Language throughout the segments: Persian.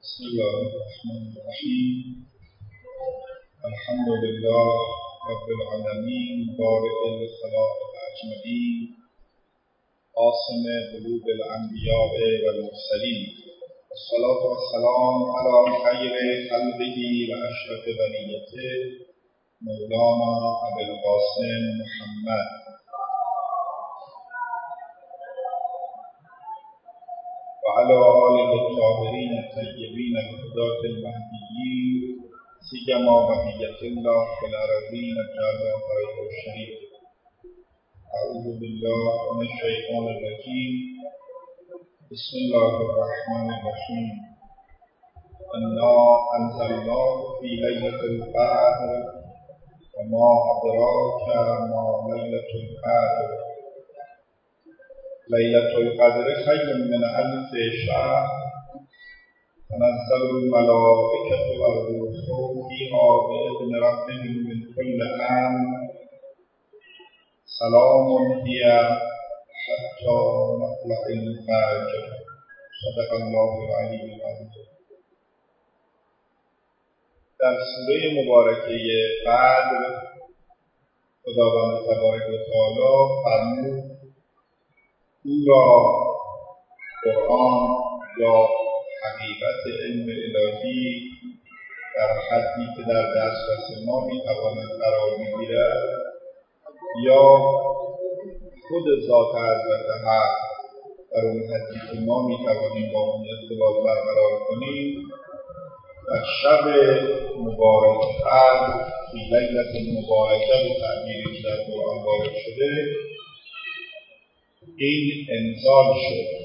بسم الله الرحمن الرحیم. الحمد لله رب العالمین، بارئ الخلائق اجمعین، قاسم قلوب الانبیاء والمرسلین، والصلاة والسلام علی خیر خلقه و اشرف بریته مولانا ابوالقاسم محمد وعلى آله الطاهرين الطيبين الهداة المهديين سيما بقية الله في الأراضين الجزائر الشريف. أعوذ بالله من الشيطان الرجيم. بسم الله الرحمن الرحيم. إنا أنزلناه في ليلة القدر وما أدراك ما ليلة القدر. ليلة القدر خير من ألف شهر. تنزل الملائكة والروح فيها بإذن ربهم من كل أمر. سلام هي حتى مطلع الفجر. صدق الله العلی العظیم. در سوره مبارکه قدر خداوند تبارک و تعالی فرمود او را قرآن یا حقیقت علم الهی در حدی که در دسترس ما میتواند قرار بگیرد یا خود ذات حضرت حق در اون حدی که ما میتوانیم با اون ارتباط برقرار کنیم، در شب مبارک قدر فی لیلة مبارکه به تعبیری که در قرآن وارد شده این انزال شد.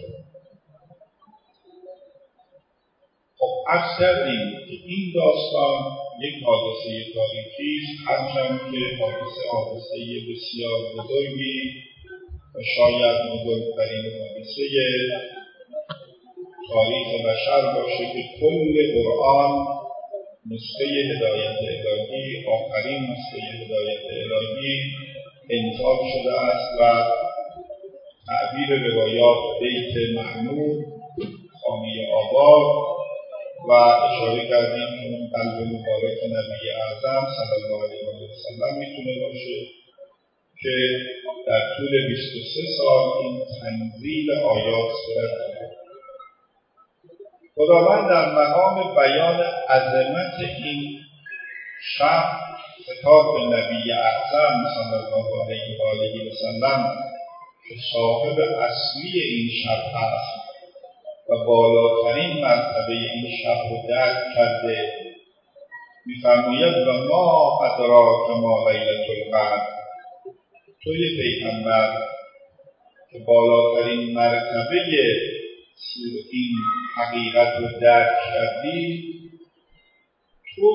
خب عرض کردیم که این داستان یک حادثه تاریخی است، هرچند که حادثه بسیار بزرگی و شاید بزرگترین حادثه تاریخ بشر باشه که کل قرآن نسخه هدایت الهی، آخرین نسخه هدایت الهی انزال شده است و تعبیر روایات بیت محمود، خانه آباد و اشاره کردیم که اون قلب مبارک نبی اعظم صلی الله علیه و سلم میتونه باشه که در طول 23 سال این تنزیل آیات صورت گرفت. خداوند در مقام بیان عظمت این شب خطاب به نبی اعظم صلی الله علیه و آله و سلم که صاحب اصلی این شب هست و بالاترین مرتبه این شب رو درک کرده می‌فرماید و ما ادراک ما لیلة القدر. توی پیغمبر که بالاترین مرتبه این حقیقت رو درک کردی، تو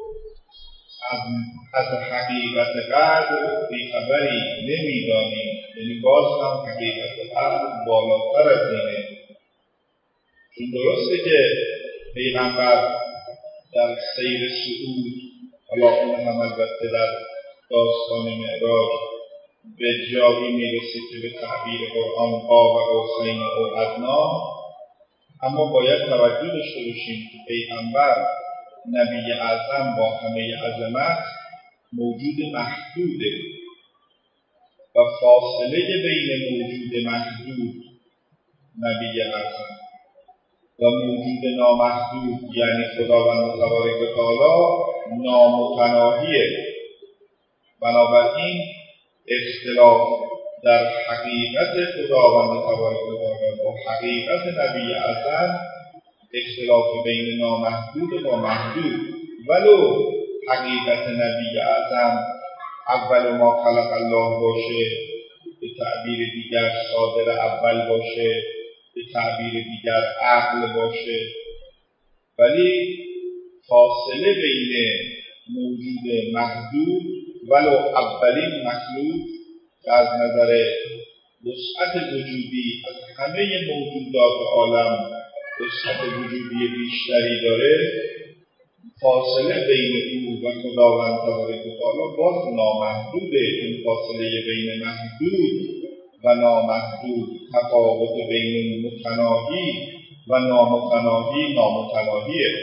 از حقیقت قدر بیخبری نمیدانی. یعنی باز هم حقیقت قدر بالاتر از اینه. چون درسته که پیغمبر در سیر صعود، حالا اون هم البته در داستان معراج به جایی میرسه که به تعبیر قرآن قاب قوسین او ادنی، اما باید توجه داشته باشیم که پیغمبر نبی اعظم با همه عظمت موجود محدوده و فاصله بین موجود محدود نبی اعظم و موجود نامحدود یعنی خداوند تبارک و تعالی نامتناهیه. بنابراین اختلاف در حقیقت خداوند تبارک و تعالی با حقیقت نبی اعظم اختلاف بین نامحدود و محدود. ولو حقیقت نبی اعظم اول ما خلق الله باشه، به تعبیر دیگر صادر اول باشه، به تعبیر دیگر عقل باشه، ولی فاصله بین موجود محدود ولو اولین مخلوق که از نظر وسعت وجودی از همه موجودات عالم وسعت وجودی بیشتری داره، فاصله بین او و خداوند تبارک و تعالی باز نامحدوده. این فاصله بین محدود و نامحدود، تفاوت بین متناهی و نامتناهیه.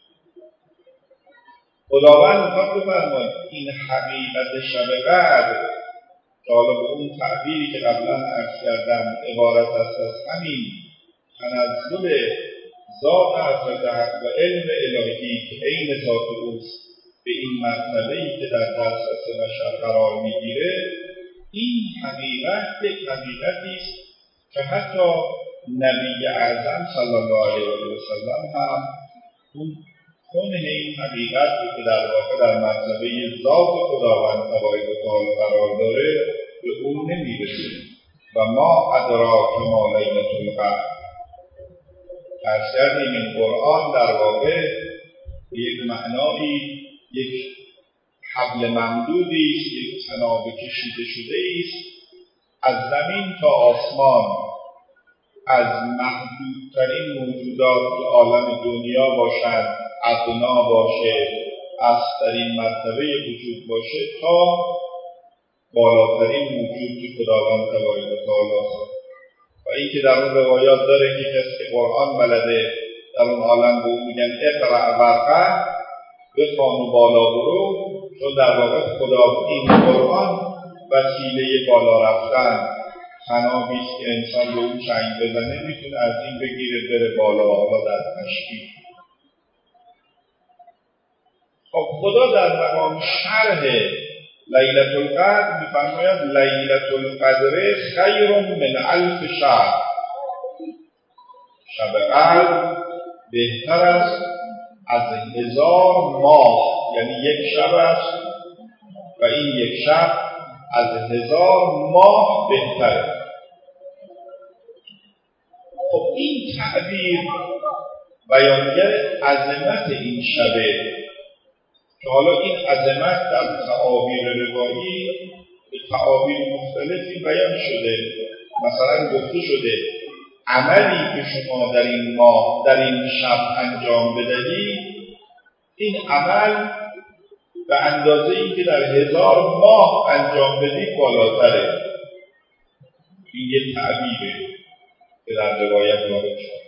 خداوند میخواد بفرماید این حقیقت شب قدر که حالا به اون تعبیری که قبلا عرض کردم عبارت است از همین تنزل ذات حضرت حق و علم الهی که عین ذات اوست به این مرتبه‌ای که در دسترس بشر قرار میگیره، این حقیقت یک حقیقتی است که حتی نبی اعظم صلی الله علیه و سلم هم اون کنه این حقیقت که در واقع در مرتبه ذات خداوند تبارک و تعالی قرار داره به اون نمیرسه. و ما ادراک ما لیلة القدر. عرض کردیم این قرآن در واقع به یک معنایی یک حبل ممدودی است، یک طناب کشیده شده است از زمین تا آسمان، از محدودترین موجودات که عالم دنیا باشند، ادنا باشه، اصل‌ترین مرتبه وجود باشه، تا بالاترین موجود که خداوند تبارک و تعالی است. و این که در اون روایات داره که کسی که قرآن بلده در اون عالم به اون میگن اقرأ ورقه، بخوان و بالا برو، چون در واقع خدا این قرآن وسیله بالا رفتن طنابی است که انسان به اون چنگ بزنه میتونه از این بگیره بره بالا، حالا در تشبیه. خب خدا در مقام شرح لیلة القدر میفرماید لیلة القدر خیر من الف شهر. شب قدر بهتر است از 1000 ماه، یعنی یک شب است و این یک شب از 1000 ماه بهتره. خب این تعبیر بیانگر عظمت این شبه که حالا این عظمت در تعابیر روایی به تعابیر مختلفی بیان شده. مثلا گفته شده عملی که شما در این ماه در این شب انجام بدهید، این عمل به اندازه این که در 1000 ماه انجام بدید بالاتره. این یه تعبیره که در روایت وارد شد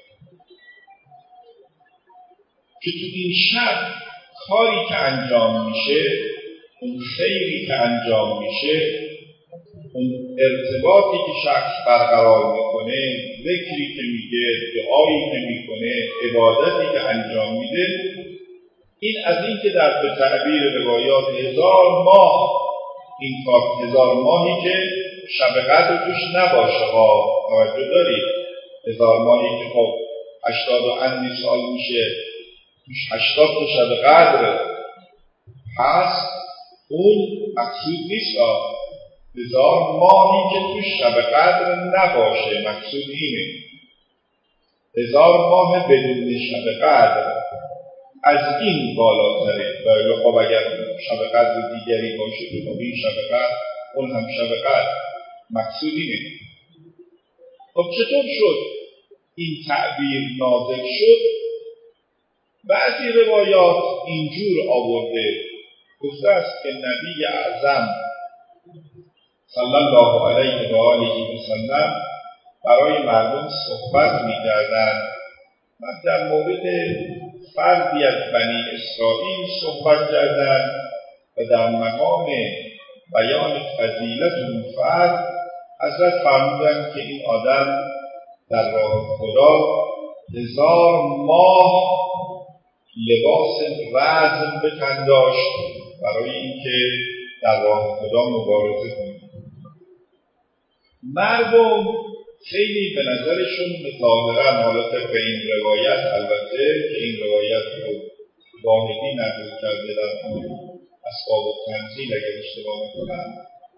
که تو این شب کاری که انجام میشه، اون خیری که انجام میشه، اون ارتباطی که شخص برقرار میکنه، ذکری که میگه، دعایی که میکنه، عبادتی که انجام میده، این از این که در به تعبیر روایات 1000 ماه، این کار 1000 ماهی که شب قدر توش نباشه ها، توجه دارید 1000 ماهی که خب 80 و اندی سال میشه توش 80 تا شب قدر هست، اون مقصود نیست. 1000 ماهی که توش شب قدر نباشه مقصود اینه. 1000 ماه بدون شب قدر از این بالاتره. و خب اگر شب قدر دیگری باشه تو این شب قدر اون هم شب قدر مقصود اینه. خب چطور شد این تعبیر نازل شد؟ بعضی روایات اینجور آورده، گفته است که نبی اعظم صلی الله علیه و آله و سلم برای مردم صحبت می‌کردند و در مورد فردی از بنی اسرائیل صحبت کردند و در مقام بیان فضیلت اون فرد حضرت فرمودند که این آدم در راه خدا 1000 ماه لباس رزم به تن داشت برای اینکه در راه خدا مبارزه کنه. مردم خیلی به نظرشون ظاهرا حالا طبق این روایت، البته که این روایت رو واحدی نقل کرده در اسباب التنزیل اگر اشتباه نکنم،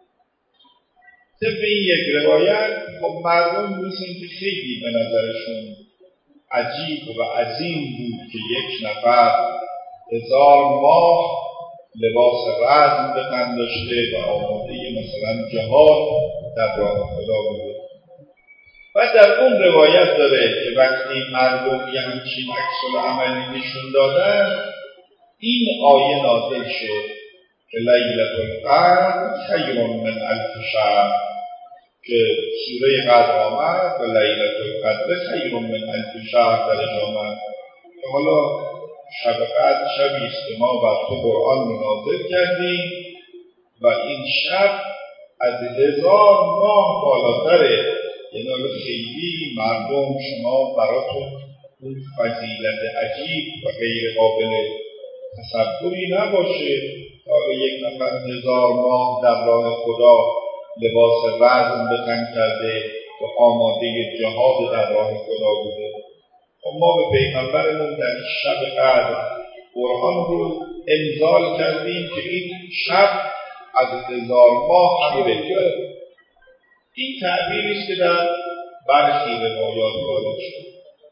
طبق این یک روایت خب مردم مثل که خیلی به نظرشون عجیب و عظیم بود که یک نفر 1000 ماه لباس رزم به تن داشته و آماده مثلا جهاد در راه خدا بود. و در اون روایت داره که وقتی مردم یه همچین عکس‌العملی نشون دادن، این آیه نازل شد که لیلة القدر خیر من الف شهر. که سوره قدر آمد و لیلة القدر خیر من الف شهر درش آمد که حالا شب قدر شبی است که ما بر تو قرآن نازل کردیم و این شب از 1000 ماه بالاتره. یعنی خیلی مردم شما براتون اون فضیلت عجیب و غیر قابل تصوری نباشه تا یک نفر 1000 ماه در راه خدا لباس رزم به تن کرده و آماده جهاد در راه خدا بوده. ما به پیغمبرمون در شب قدر قرآن رو انزال کردیم که این شب از 1000 ماه هم بگذره. این تعبیری است که در برخی روایات وارد شده.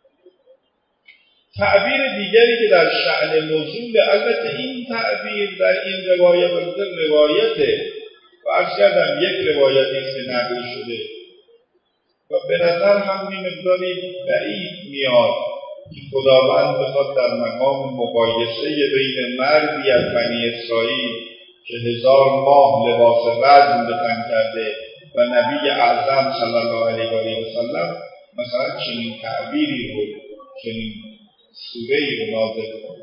تعبیر دیگری که در شأن نزول، البته این تعبیر در این روایت روایته و عرض کردم یک روایتی است که نقل شده و به نظر هم این مقداری بعید میاد که خداوند بخواد در مقام مقایسه بین مردی از بنی اسرائیل که 1000 ماه لباس رزم به تن کرده و نبی اعظم صلی الله علیه و سلم مثلا چنین تعبیری رو، چنین سوره‌ای رو نازل کنه.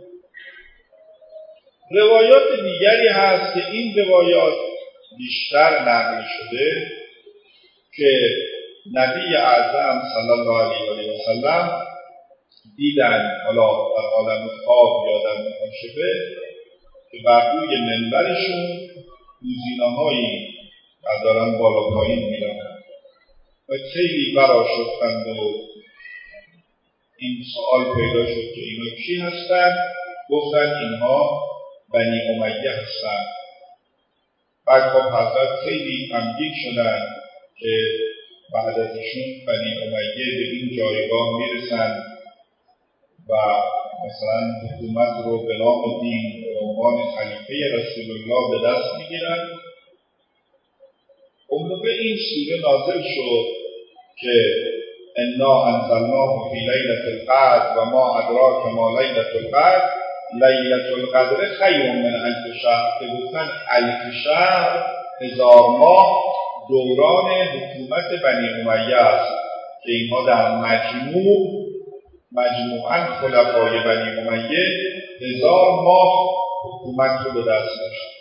روایات دیگری هست که این روایات بیشتر نقل شده که نبی اعظم صلی الله علیه و سلم دیدن، حالا در عالم خواب یا در مکاشفه، که بر روی منبرشون گوزینه‌هایی دارن بالا پایین میرن و خیلی برآشفتند و این سوال پیدا شد که اینا کی هستن؟ گفتن اینها بنی امیه هستن. بعد خب حضرت خیلی غمگین شدن که بعد از ایشون بنی امیه به این جایگاه میرسن و مثلا حکومت رو به نام دین به عنوان خلیفه رسول الله به دست میگیرن. اون موقع این سوره نازل شد که انا انزلناه فی لیلة القدر و ما ادراک ما لیلة القدر لیلة القدر خیر من الف شهر، که گفتن الف شهر 1000 ماه دوران حکومت بنی امیه است که اینها در مجموعاً خلفای بنی امیه 1000 ماه حکومت رو به دست داشت.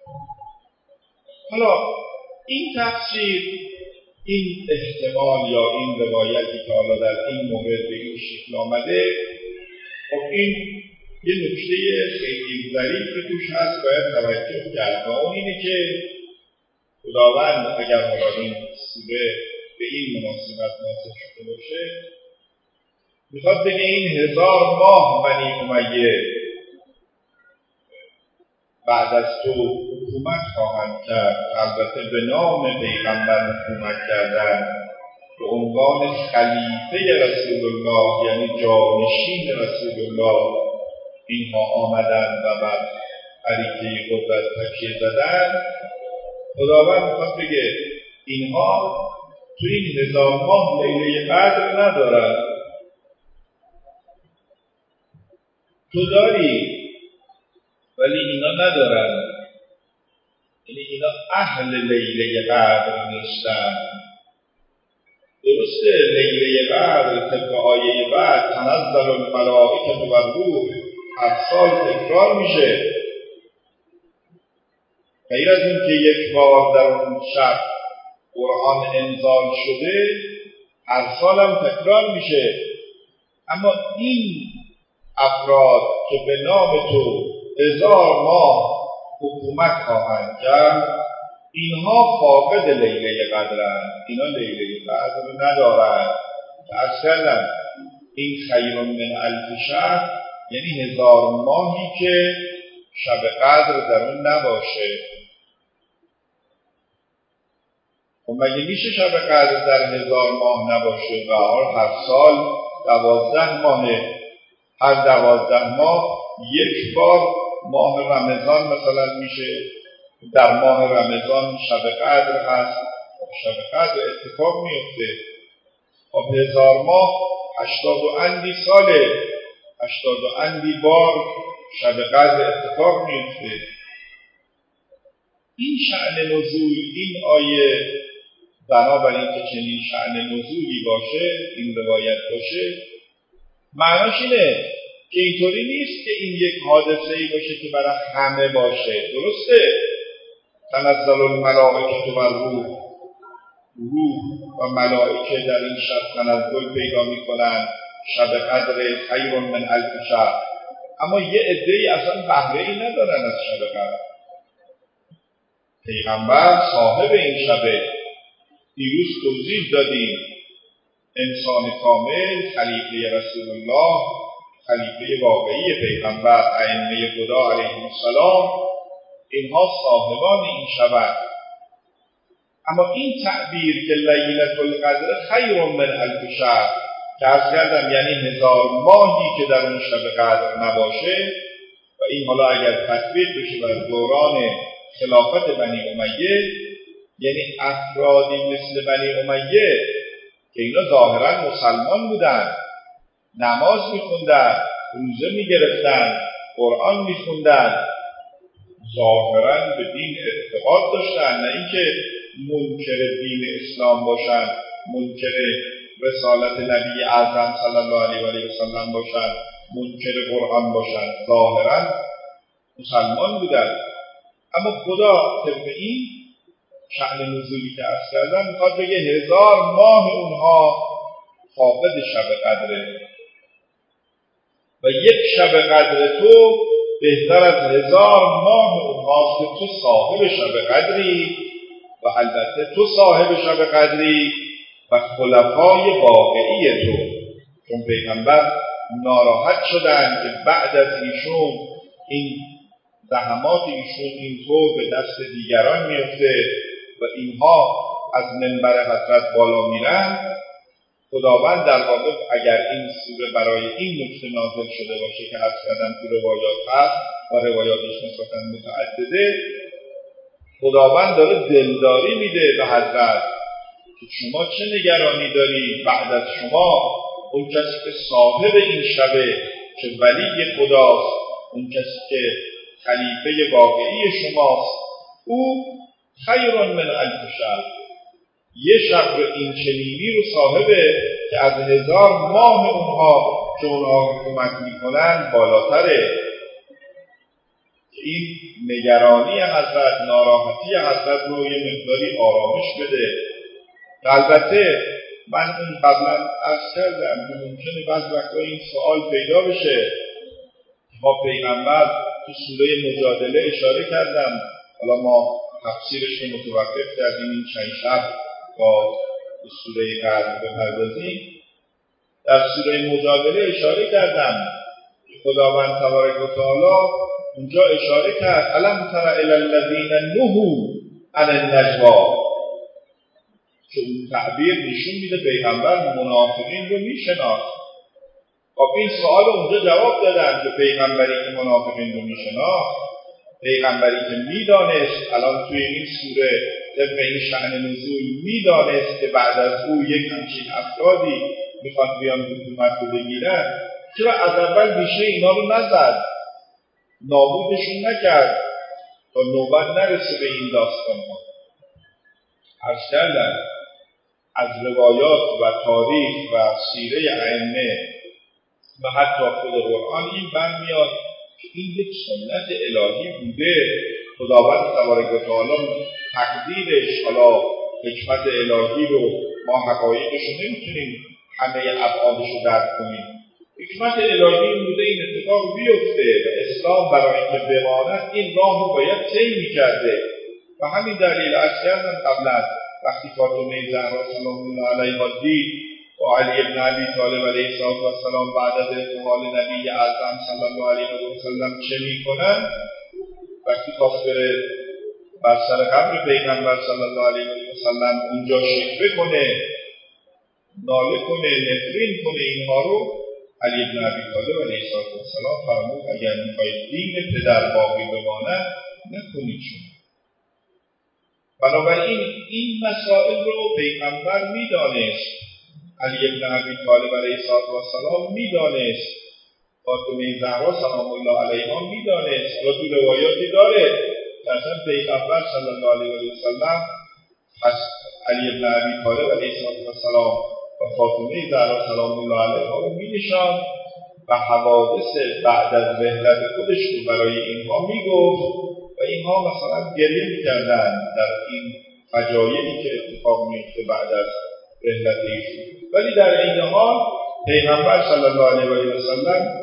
حالا این تفسیر، این احتمال یا این روایتی که حالا در این مورد به این شکل آمده، خب این یه نکته خیلی ظریفی توش هست باید توجه کرد و اون اینه که خداوند اگر حالا این سوره به این مناسبت نازل شده باشه میخواد بگه این 1000 ماه بنی امیه بعد از تو حکومت خواهند کرد، البته به نام پیغمبر حکومت کردن، به عنوان خلیفه رسول الله یعنی جانشین رسول الله اینها آمدن و بعد عریکه قدرت تکیه زدن. خداوند میخواد بگه اینها تو این 1000 ماه لیله قدر ندارن، تو داری ولی اینا ندارن. یعنی اینا اهل لیله قدر نیستن. درسته لیله قدر طبق آیه بعد تنزل الملائکه والروح هر سال تکرار میشه، غیر از این که یک بار در اون شب قرآن انزال شده هر سال هم تکرار میشه. اما این افراد که به نام تو 1000 ماه حکومت خواهند کرد اینها فاقد لیله قدرند، اینا لیله قدر رو ندارند. عرض کردم این خیر من الف شهر یعنی 1000 ماهی که شب قدر در اون نباشه. خب مگه میشه شب قدر در 1000 ماه نباشه؟ و هر سال 12 ماهه، هر 12 ماه یک بار ماه رمضان مثلا میشه، در ماه رمضان شب قدر هست، شب قدر اتفاق میفته. خب 1000 ماه 80 و اندی ساله، 80 و اندی بار شب قدر اتفاق میفته. این شأن نزول این آیه بنابر اینکه چنین شأن نزولی باشه، این روایت باشه، معناش اینه که اینطوری نیست که این یک حادثه‌ای باشه که برای همه باشه. درسته تنزل الملائکه و روح و ملائکه در این شب تنزل پیدا می‌کنند، شب قدر خیر من الف شهر، اما یه عده‌ای اصلا بهره‌ای ندارن از شب قدر. پیغمبر صاحب این شبه، دیروز توضیح دادیم انسان کامل، خلیفه رسول الله، خلیفه واقعی پیغمبر، ائمه خدا علیهم السلام، اینها صاحبان این شبه. اما این تعبیر که لیلة القدر خیر من الف شهر که عرض کردم یعنی 1000 ماهی که در اون شب قدر نباشه، و این حالا اگر تطبیق بشه بر دوران خلافت بنی امیه، یعنی افرادی مثل بنی امیه که اینا ظاهرا مسلمان بودن، نماز میخوندن، روزه میگرفتن، قرآن میخوندن، ظاهرا به دین اعتقاد داشتن، نه اینکه منکر دین اسلام باشن، منکر رسالت نبی اعظم صلی الله علیه و آله و سلم باشن، منکر قرآن باشن، ظاهرا مسلمان بودن. اما خدا طبق این شأن نزولی که عرض کردم میخواد بگه 1000 ماه اونها فاقد شب قدره و یک شب قدر تو بهتر از 1000 ماه اونهاست که تو صاحب شب قدری، و البته تو صاحب شب قدری و خلفای واقعی تو، چون پیغمبر ناراحت شدن که بعد از ایشون این زحمات ایشون اینطور به دست دیگران میفته و اینها از منبر حضرت بالا میرن. خداوند در واقع اگر این سوره برای این نکته نازل شده باشه که عرض کردم تو روایات هست و روایاتش نسبتاً متعدده، خداوند داره دلداری میده به حضرت که شما چه نگرانی داری؟ بعد از شما اون کسی که صاحب این شبه، که ولی خداست، اون کسی که خلیفه واقعی شماست، او خیر من الف شهر، یه شب این چنینی رو صاحبه که از 1000 ماه اونها که اونها حکومت میکنن بالاتره. این نگرانی حضرت، ناراحتی حضرت رو یه مقداری آرامش بده. البته من اون قبلا عرض کردم که ممکنه بعض وقتا این سوال پیدا بشه. ما پیغمبر تو سوره مجادله اشاره کردم، حالا ما تفسیرش رو متوقف کردیم این چند شب با سوره قدر بپردازیم. در سوره مجادله اشاره کردم که خداوند تبارک و تعالی اونجا اشاره کرد الم تر الی الذین نهوا عن النجوا، که اون تعبیر نشون میده پیغمبر منافقین رو میشناخت. خب این سوال اونجا جواب دادن که پیغمبری که منافقین رو میشناخت، پیغمبری که میدانست الان توی این سوره طبق این شأن نزول میدانست که بعد از او یک همچین افرادی میخواد بیان حکومت رو بگیرن، چرا از اول بیشه اینا رو نزد، نابودشون نکرد تا نوبت نرسه به این داستان ها؟ عرض کردن از روایات و تاریخ و سیره ائمه و حتی خود قرآن این برمیاد که این یک سنت الهی بوده. خداوند تبارک و تعالی تقدیرش، حالا حکمت الهی رو ما حقایقش رو نمیتونیم همه ابعادش رو درک کنیم. حکمت الهی این بوده این اتفاق بیفته و اسلام برای اینکه بماند این راه رو باید طی می‌کرده. و همین دلیل عرض کردم قبلا وقتی فاطمه زهرا سلام الله علیها دید و علی ابن ابی طالب علیه السلام بعد از انتقال نبی اعظم صلی الله علیه و سلم چه میکنن، وقتی خواست بره بر سر قبر پیغمبر صلی الله علیه و سلم اونجا شکوه کنه، ناله کنه، نفرین کنه اینها رو، علی ابن ابی طالب علیه السلام فرمود اگر میخواید دین پدر باقی بماند نکنید شما. بنابراین این مسائل رو پیغمبر میدانست، علی ابن ابی طالب علیه السلام میدانست، فاطمه زهرا سلام الله علیها میدانست. حالا تو روایاتی داره که اصلا پیغمبر صلی الله علیه و سلم علی بن ابی طالب علیه السلام و فاطمه زهرا سلام الله علیها رو می‌نشاند و حوادث بعد از رحلت خودش رو برای اینها میگفت و اینها مثلا گریه می‌کردند در این فجایعی که اتفاق میفته بعد از رحلت ایشون. ولی در این حال پیغمبر صلی الله علیه و سلم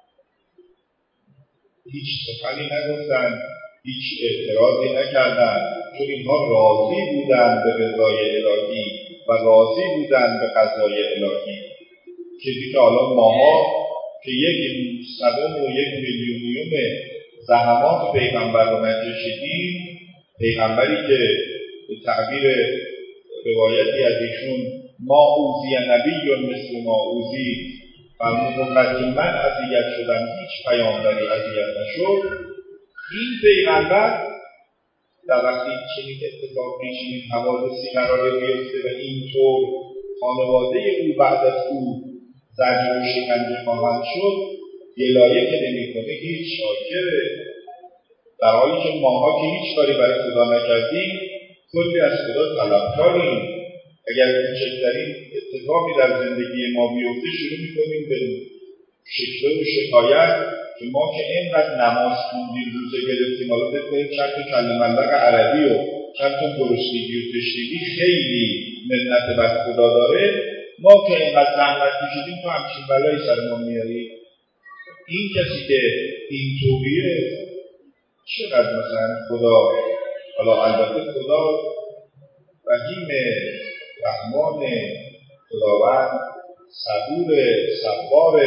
هیچ سخنی نگفتند، هیچ اعتراضی نکردند، چون اینها راضی بودند به رضای الهی و راضی بودند به قضای الهی. چیزی که حالا ماها که 1/100 و 1,000,000 زحمات پیغمبر رو نکشیدیم، پیغمبری که به تعبیر روایتی از ایشون ما اوذی نبی مثل ما اوذی فرمودند که من اذیت شدم هیچ پیامبری اذیت نشد. این پیغمبر در وقتی چنین اتفاقی چنین حوادثی قرار بیفته و اینطور خانواده او بعد از او زجر و شکنجه خواهند شد، گلایه که نمی‌کنه هیچ شاکره، در حالی که ماها که هیچ کاری برای خدا نکردیم کلی از خدا طلبکاریم. اگر کوچکترین اتفاقی در زندگی ما بیفته شروع می‌کنیم به شکوه و شکایت که ما که اینقدر نماز خوندیم روزه گرفتیم، حالا بکنیم چند تا کلمه ملق عربی و چند تا گرسنگی و تشنگی خیلی منت بر خدا داره، ما که اینقدر زحمت کشیدیم تو همچین بلایی سر ما میاری. این کسی که این طوریه چقدر مثلا خدا، حالا البته خدا رحیم رحمان، خداوند صبور صبار،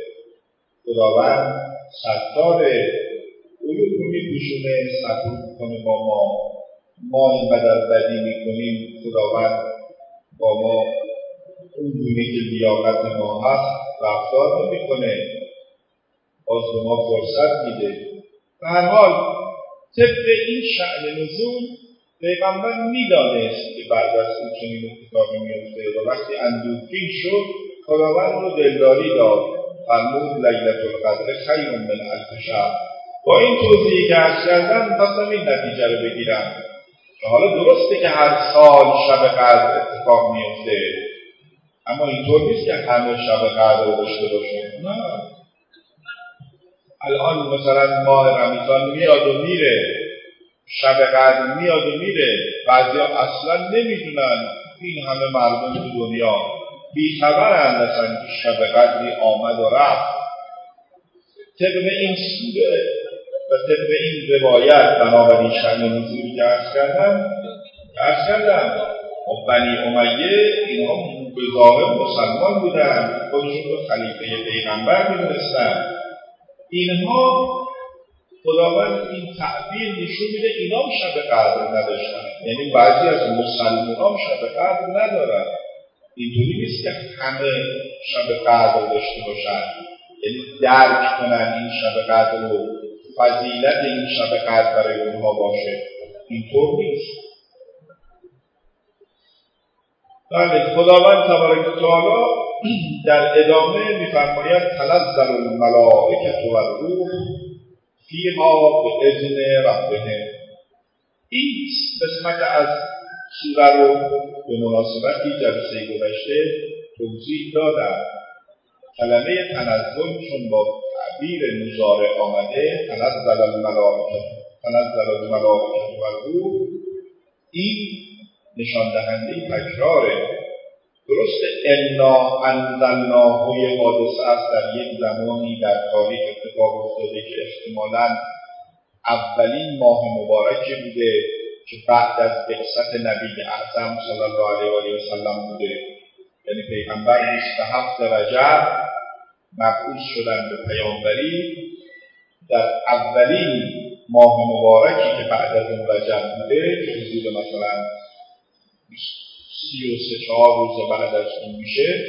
خداوند ستار، علوم رو میپوشونه، صبور میکنه با ما اینقدر بدی میکنیم، خداوند با ما اون گونه که لیاقت ما هست رفتار نمیکنه، باز به ما فرصت میده. به هر حال طبق این شأن نزول پیغمبر میدانست که بعد از اون چنین اتفاقی میفته و وقتی اندوهگین شد خداوند رو دلداری داد، فرمود لیلة القدر خیر من 1000 شهر. با این توضیحی که عرض کردم می‌خواستم این نتیجه رو بگیرم که حالا درسته که هر سال شب قدر اتفاق میفته، اما اینطور نیست که همه شب قدر رو داشته باشیم. نه، الان مثلا ماه رمضان میاد و میره، شب قدر میاد و میره، بعضیا اصلا نمیدونن، این همه مردم تو دنیا بیخبرند اصلا که شب قدری آمد و رفت. طبق این سوره و طبق این روایت بنابراین شأن نزولی که عرض کردم بنی امیه اینها به ظاهر مسلمان بودن، خودشون رو خلیفه پیغمبر می‌دونستن. اینها خداوند این تعبیر نشون میده اینا هم شب قدر نداشتن، یعنی بعضی از مسلمانان شب قدر ندارن. اینطوری نیست که همه شب قدر داشته باشن، یعنی درک کنن این شب قدر رو، فضیلت این شب قدر برای اونها باشه، اینطور نیست. بله، خداوند تبارک و تعالی در ادامه می‌فرماید تنزل الملائکة و الروح فیها به اذن ربهم. این قسمت از سوره رو به مناسبتی جلسه گذشته توضیح دادم. کلمه تنزل چون با تعبیر مضارع آمده، تنزل الملائکة و الروح، این نشان دهنده تکراره. درست انا انزلناه یه حادثه است در یک زمانی در تاریخ اتفاق افتاده که احتمالاً اولین ماه مبارکی بوده که بعد از بعثت نبی اعظم صلی الله علیه و سلم بوده، یعنی پیغمبر 27 رجب مبعوث شدن به پیامبری. در اولین ماه مبارکی که بعد از اون رجب بوده که حدود مثلا 33-4 روز بعد از اون میشه،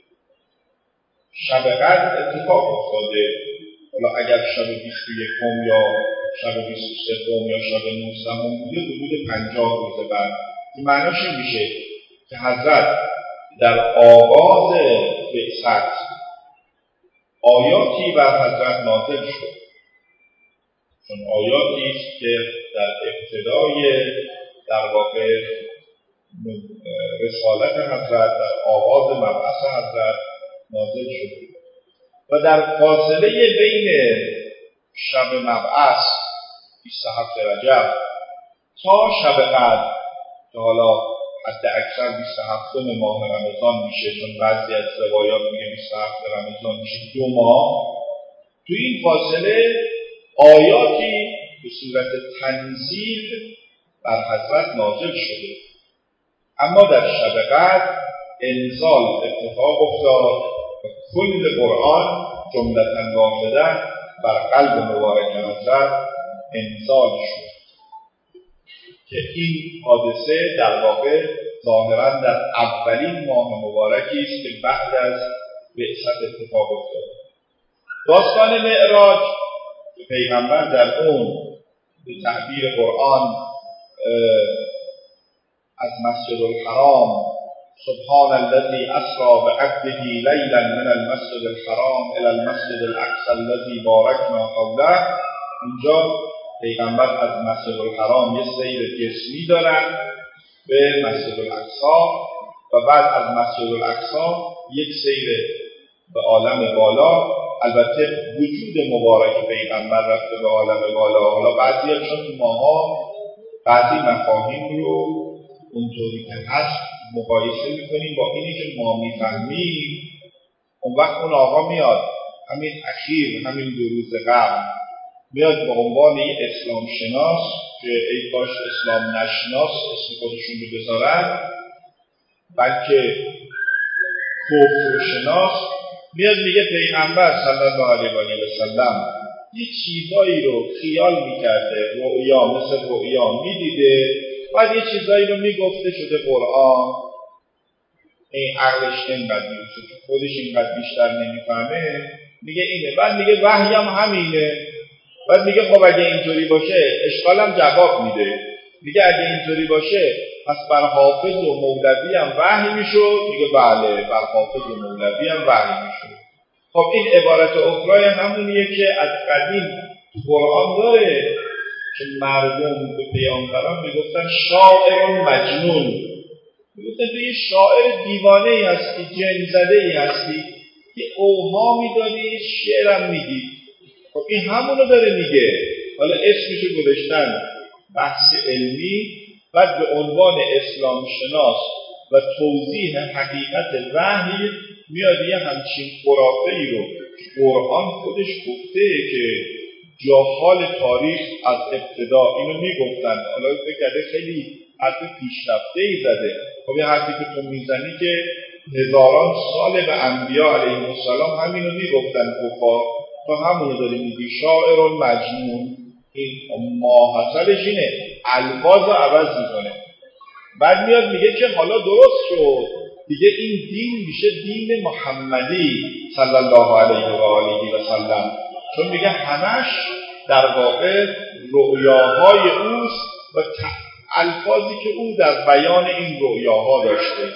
شب قدر اتفاق افتاده. حالا اگر شب 21 یا شب 23 یا شب 19 بوده، حدود 50 روز بعد. این معناش این میشه که حضرت در آغاز بعثت آیاتی بر حضرت نازل شد، چون آیاتی است که در ابتدای در واقع رسالت حضرت، در آغاز مبعث حضرت نازل شده و در فاصله بین شب مبعث 27 رجب تا شب قدر که حالا حد اکثر 27 ماه رمضان میشه، چون بعضی از روایات میگه 27 رمضان میشه 2 ماه. تو این فاصله آیاتی به صورت تنزیل بر حضرت نازل شده، اما در شب قدر انزال اتفاق افتاد و کل قرآن جملةً واحدة بر قلب مبارک حضرت انزال شد که این حادثه در واقع ظاهراً در اولین ماه مبارکی است که بعد از بعثت اتفاق افتاد. داستان معراج که پیغمبر در اون به تعبیر قرآن از مسجد الحرام سبحان الذي اسرى بعبده ليلا من المسجد الحرام الى المسجد الاقصى الذي باركنا حوله، اینجا پیغمبر از مسجد الحرام یه سیر جسمی دارن به مسجد الاقصی و بعد از مسجد الاقصی یک سیر به عالم بالا. البته وجود مبارک پیغمبر رفته به عالم بالا. حالا بعضی چون ماها بعضی مفاهیم رو اونطوری که هست مقایسه میکنیم با اینی که ما میفهمیم، اون وقت اون آقا میاد همین اخیر همین 2 روز قبل میاد به عنوان یک اسلام شناس که ای کاش اسلام نشناس اسم خودشون رو بذارن، بلکه کفر شناس، میاد میگه پیغمبر صلی الله علیه و سلم یه چیزایی رو خیال میکرده، رؤیا مثل رؤیا میدیده، بعد یه چیزایی رو میگفته شده قرآن. این عقلش اینقدر میرسه که خودش اینقدر بیشتر نمیفهمه، میگه اینه. بعد میگه وحی هم همینه. بعد میگه خب اگه اینطوری باشه اشکالم جواب میده. میگه اگه اینطوری باشه پس بر حافظ و مولوی هم وحی میشد. میگه بله بر حافظ و مولوی هم وحی میشد. خب این عبارت اخرای همونیه که از قدیم قرآن داره که مردم به پیامبران میگفتن شاعر مجنون، میگفتن تو یه شاعر دیوانه ای هستی، جن زده ای هستی، یه اوهامی داری، شعرم میگی. خب این همونو داره میگه. حالا اسمشو گذاشتن بحث علمی، بعد به عنوان اسلام شناس و توضیح حقیقت وحی میاد یه همچین خرافه‌ای رو قرآن خودش گفته که جاهال تاریخ از ابتدا اینو میگفتن. حالا فکر کرده خیلی حرف پیشرفته‌ای زده. خب یه حرفی که تو میزنی که هزاران سال به انبیا علیهم السلام همینو میگفتن کفار، تو همونو داری میگی شاعر مجنون. این ماحصلش اینه، الفاظ رو عوض میکنه. بعد میاد میگه که حالا درست شد دیگه، این دین میشه دین محمدی صلی الله علیه و آله و سلم، چون میگه همش در واقع رؤیاهای اوست و الفاظی که او در بیان این رؤیاها داشته.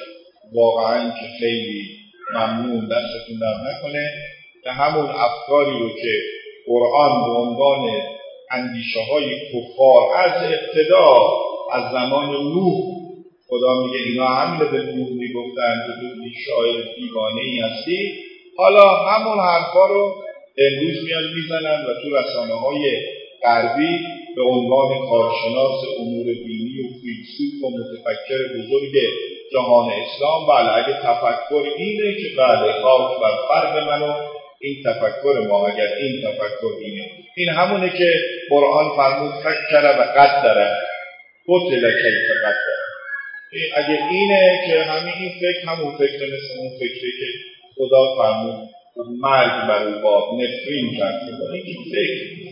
واقعا که خیلی ممنون، دستتون در نکنه که همون افکاری رو که قرآن به عنوان اندیشه های کفار از ابتدا از زمان نوح خدا میگه اینا همین به نوح میگفتن که تو شاعر دیوانه‌ای هستی، حالا همون حرفا رو امروز میان میزنن و تو رسانه‌های غربی به عنوان کارشناس امور دینی و فیلسوف و متفکر بزرگ جهان اسلام، بله اگه تفکر اینه که بله خاک بر فرق منو، این تفکر ما، اگر این تفکر اینه، این همونه که قرآن فرمود فکر و قدره قتل کیف قدره. اگه اینه که همین این فکر همون فکر مثل اون فکری که خدا فرمود مرگ بر او باد نفرین کرد. این فکر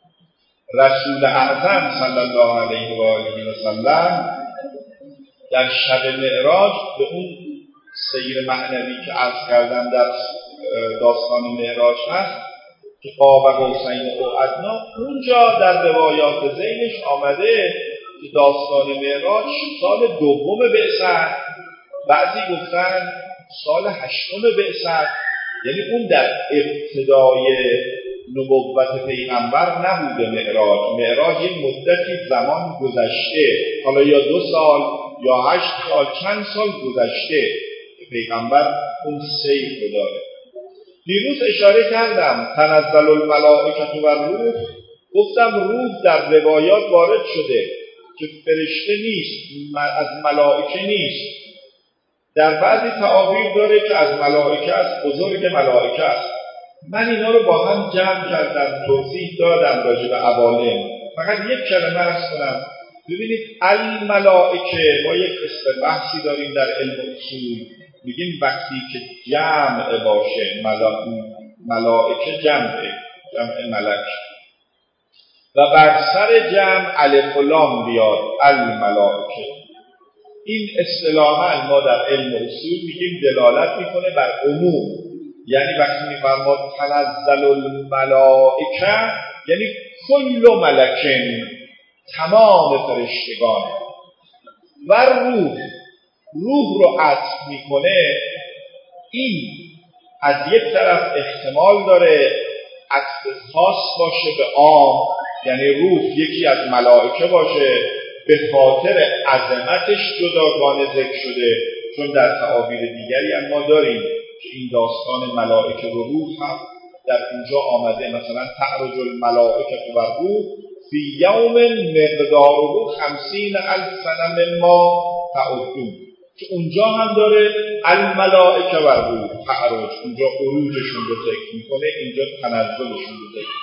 رسول اعظم صلی الله علیه و آله و سلم در شب معراج به اون سیر معنوی که عرض کردم در داستان معراج هست که قاب قوسین او ادنی، اونجا در روایات ذیلش آمده که داستان معراج سال 2 بعثت، بعضی گفتن سال 8 بعثت، یعنی اون در ابتدای نبوت پیغمبر نبوده. معراج یه مدتی زمان گذشته، حالا یا 2 سال یا 8 سال چند سال گذشته که پیغمبر اون سیر رو داره. دیروز اشاره کردم تنزل الملائکه و روح، گفتم روح در روایات وارد شده که فرشته نیست، از ملائکه نیست. در بعضی تعابیر داره که از ملائکه است، بزرگ ملائکه است. من اینا رو با هم جمع کردم، توضیح دادم راجع به عوالم. فقط یک کلمه عرض کنم. ببینید الملائکه، ما یک بحثی داریم در علم اصول، میگیم وقتی که جمع باشه، ملائکه جمع ملک و بر سر جمع الف و لام بیاد الملائکه. این اصطلاحاً ما در علم اصول میگیم دلالت میکنه بر عموم. یعنی وقتی میفرماد تنزل الملائکه یعنی کل ملکن، تمام فرشتگان. و روح رو عطف میکنه. این از یک طرف احتمال داره عطف خاص باشه به عام، یعنی روح یکی از ملائکه باشه به خاطر عظمتش جداگانه ذکر شده، چون در تعابیر دیگری هم ما داریم که این داستان ملائکه و روح هم در اینجا آمده. مثلا تعرج الملائکه و روح فی یوم مقداره 50,000 سنه مما تعدون، که اونجا هم داره الملائکه و روح تعرج، اونجا عروجشون رو ذکر میکنه، اینجا تنزلشون رو ذکر.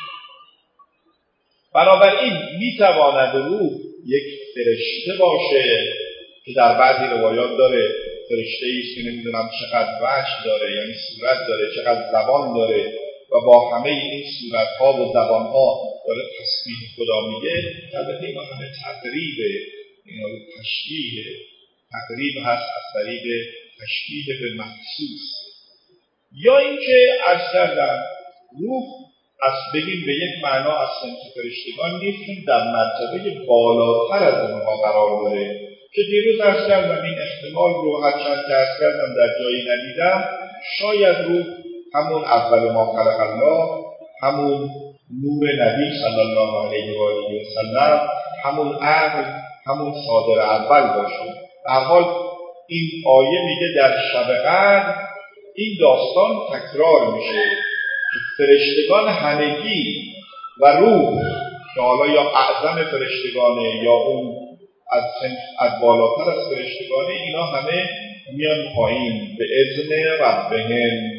بنابراین میتواند روح یک فرشته باشه که در بعضی روایات داره فرشته‌ای است که نمیدونم چقدر وجه داره، یعنی صورت داره، چقدر زبان داره و با همه این صورت‌ها و زبان‌ها داره تسبیح خدا میگه. البته اینا همه تقریبه، اینا تشبیه، تقریب هست از طریق تشبیه به محسوس. یا اینکه عرض کردم روح از بگیم به یک معنا از صنف فرشتگان نیست، چون در مرتبه بالاتر از اونها قرار داره که دیروز عرض کردم این احتمال رو هرچند که عرض کردم در جایی ندیدم. شاید روح همون اول ما خلق الله، همون نور نبی صلی الله علیه و آله و سلم، همون عقل، همون صادر اول باشه. در حال این آیه میگه در شب قدر این داستان تکرار میشه که فرشتگان همگی و روح که حالا یا اعظم فرشتگانه یا اون از بالاتر از فرشتگانه، اینا همه میان پایین به اذن ربهم.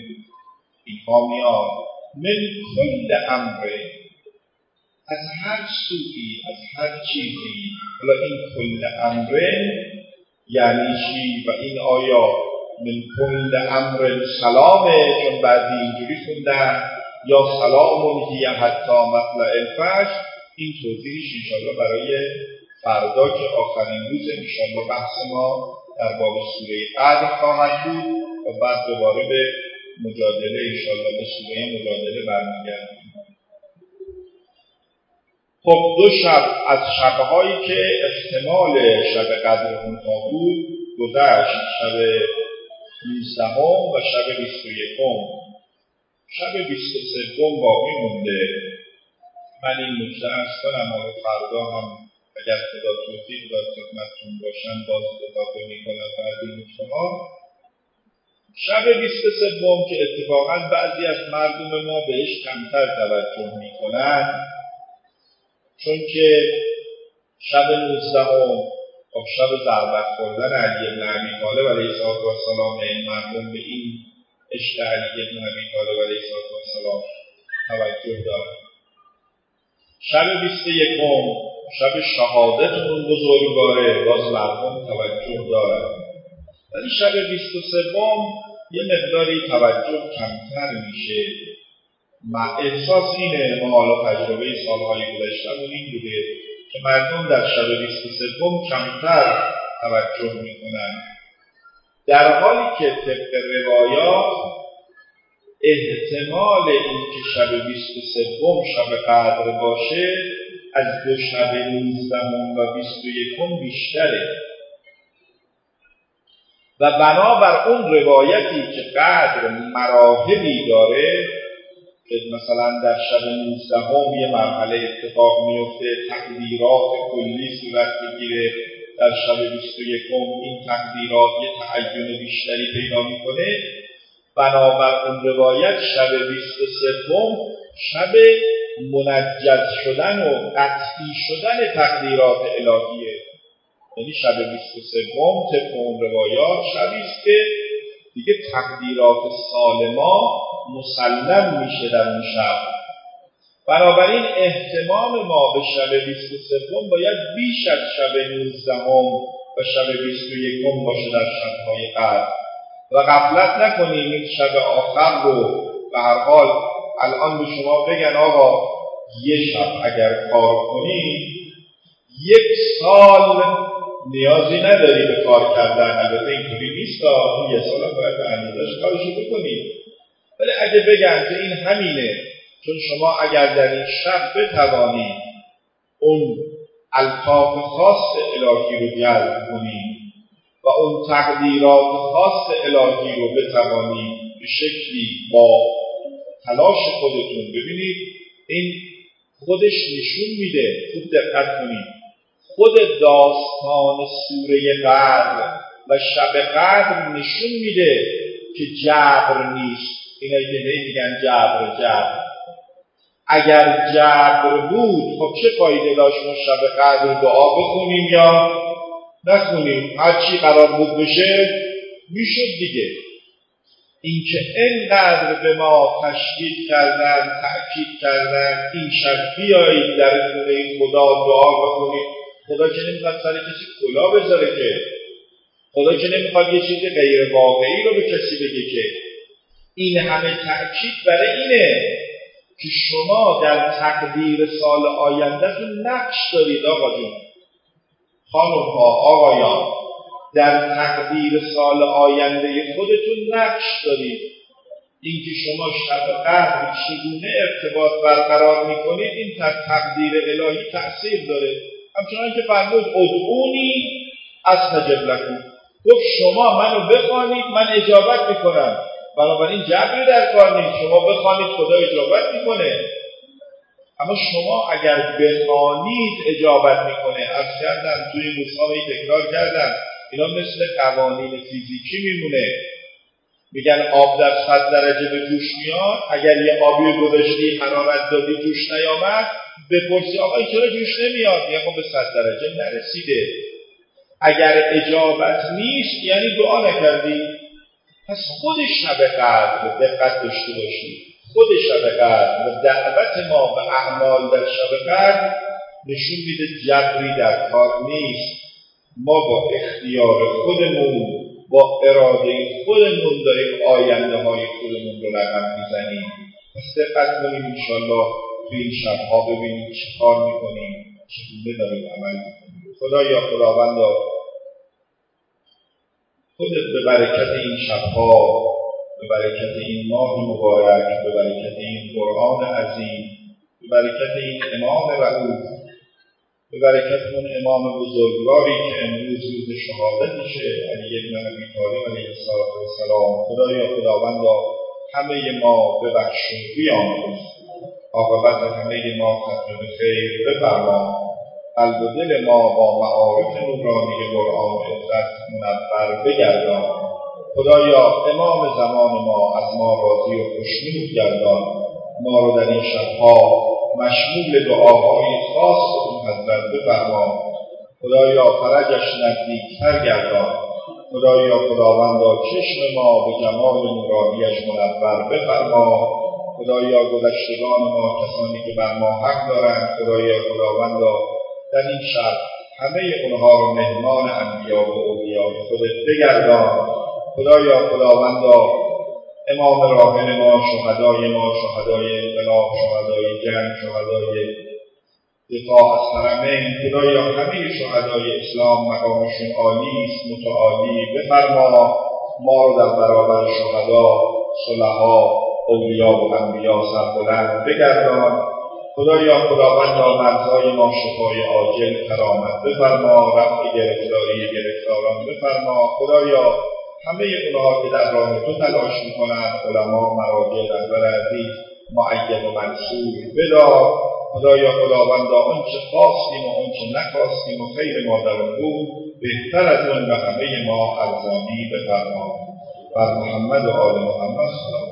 اینها میان من کل امر، از هر سوی، از هر چیزی. حالا این کل امر یعنی چی؟ و این آیا من کل امر سلامه، چون بعضی اینجوری خوندن، یا سلامون هی حتی مطلع الفجر. این توضیحش انشاءالله برای فردا که آخرین روز انشاءالله بحث ما در باب سوره قدر خواهد بود و بعد دوباره به مجادله انشاءالله به سوره مجادله برمیگردیم. خب دو شب از شبهایی که احتمال شب قدر اونها بود گذشت، شب 19 و شب 21. شب 23 باقی مونده. من این نکته عرض کنم، حالا فردا هم اگر خدا توفیق داد خدمتتون باشم باز اضافه میکنم بعد این نکته‌ها. شب 23 که اتفاقا بعضی از مردم ما بهش کمتر توجه میکنن، چون که شب 19 و شب ضربت خوردن علی بن ابی طالب علیه السلام، این مردم به این عشق علی بن ابی طالب علیه السلام توجه دارن. شب 21 شب شهادت اون بزرگواره، باز مردم توجه دارن. ولی شب 23 یه مقداری توجه کمتر میشه. احساس اینه، ما حالا تجربه سالهای گذشته‌مون این بوده که مردم در شب 23 کمتر توجه میکنن، در حالی که طبق روایات احتمال این که شب 23 شب قدر باشه از دو شب 19 و 21 بیشتره. و بنابر اون روایتی که قدر مراحلی داره که مثلا در شب 19 یه مرحله اتفاق میفته، تقدیرات کلی صورت بگیره، در شب 21 این تقدیرات یه تعین بیشتری پیدا میکنه. بنابر اون روایت شب 23 شب منجز شدن و قطعی شدن تقدیرات الهیه. یعنی شب 23 طبق اون روایات شبی است که دیگه تقدیرات سال ما مسلم میشه در اون شب. بنابراین اهتمام ما به شب 23 باید بیش از شب 19 و شب 21 باشه در شب‌های قدر و غفلت نکنیم این شب آخر رو. به هر حال الان به شما بگن آقا یه شب اگر کار کنی 1 سال نیازی نداری به کار کردن. البته اینطوری نیست، این 1 سال باید به اندازه‌اش کارشو بکنی. ولی اگه بگن که این همینه، چون شما اگر در این شب بتوانید اون الطاف خاص الهی رو جلب کنید و اون تقدیرات خاص الهی رو بتوانید به شکلی با تلاش خودتون ببینید، این خودش نشون میده. خوب دقت کنید، خود داستان سوره قدر و شب قدر نشون میده که جبر نیست. اینایی که میگن جبر اگر جبر بود خب چه فایده داشت ما شب قدر دعا بخونیم یا نخونیم؟ هر چی قرار بود بشه میشد دیگه. این که اینقدر به ما تشویق کردن، تأکید کردن این شب بیایید در خونه خدا دعا بخونید. خدا که نمیخواد سر کسی کلا بذاره که، خدا که نمیخواد یه چیز غیر واقعی رو به کسی بگه که. این همه تأکید برای اینه که شما در تقدیر سال آینده‌تون نقش دارید. آقا جون، خانم ها، آقایان، در تقدیر سال آینده خودتون نقش دارید. اینکه شما شب قدر چگونه ارتباط برقرار میکنید این در تقدیر الهی تأثیر داره. همچنان که فرمود ادعونی استجب لکم، گفت شما منو بخوانید من اجابت میکنم. بنابراین جبری در کار نیست، شما بخوانید خدا اجابت میکنه. اما شما اگر بخوانید اجابت میکنه. از کردم توی موسیقی تکرار کردم، اینا مثل قوانین فیزیکی میمونه. میگن آب در 100 درجه به جوش میاد. اگر یه آبی گذاشتی حرارت دادی جوش نیامد، بپرسی آقا چرا جوش نمیاد؟ میگه خب به 100 درجه نرسیده. اگر اجابت نیست یعنی دعا نکردی. پس خود شب قدر دقت داشته باشید، خود شب قدر و دعوت ما به اعمال در شب قدر نشون میده جبری در کار نیست. ما با اختیار خودمون، با اراده خودمون داریم آینده های خودمون رو رقم میزنیم. پس دقت کنیم انشالله تو این شبها ببینیم چه کار میکنیم، چگونه داریم عمل میکنیم. خدایا خداوندا خودت به برکت این شبها، به برکت این ماه مبارک، به برکت این قرآن عظیم، به برکت این امام رؤوف، به برکت اون امام بزرگواری که امروز روز شهادتشه، علی بن ابی طالب علیه السلام، خدایا خداوندا همه ما ببخش و بیامرز، عاقبت همه ما ختم به خیر بفرما، قلب و دل ما با معارف نورانی قرآن و عزت منور بگردان. خدایا امام زمان ما از ما راضی و خوشنود گردان. ما رو در این شبها مشمول دعاهای خاص اون حضرت بفرما. خدایا فرجش نزدیکتر گردان. خدایا خداوندا چشم ما به جمال نورانیش منور بفرما. خدایا گذشتگان ما کسانی که بر ما حق دارند، خدایا خداوندا در این شب همه اونها رو مهمان انبیا و اولیای خودت بگردان. خدایا خداوندا امام راحل ما، شهدای ما، شهدای انقلاب، شهدای جنگ، شهدای دفاع از حرمین، خدایا همه شهدای اسلام مقامشون عالی است، متعالی بفرما. ما رو در برابر شهدا، صلحا، اولیا و انبیا سربلند بگردان. خدایا خداوندا مرزای ما شفای عاجل کرامت بفرما، رفع گرفتاران بفرما. خدایا همه اونها که در راه تو تلاش میکنند، علما، مراجع، رهبر عزیز، معید و منصور بدار. خدایا خداوندا آنچه خواستیم و آنچه نخواستیم و خیر ما در اون بود، بهتر از اون به همه ما ارزانی بفرما. بر محمد و آل محمد صلی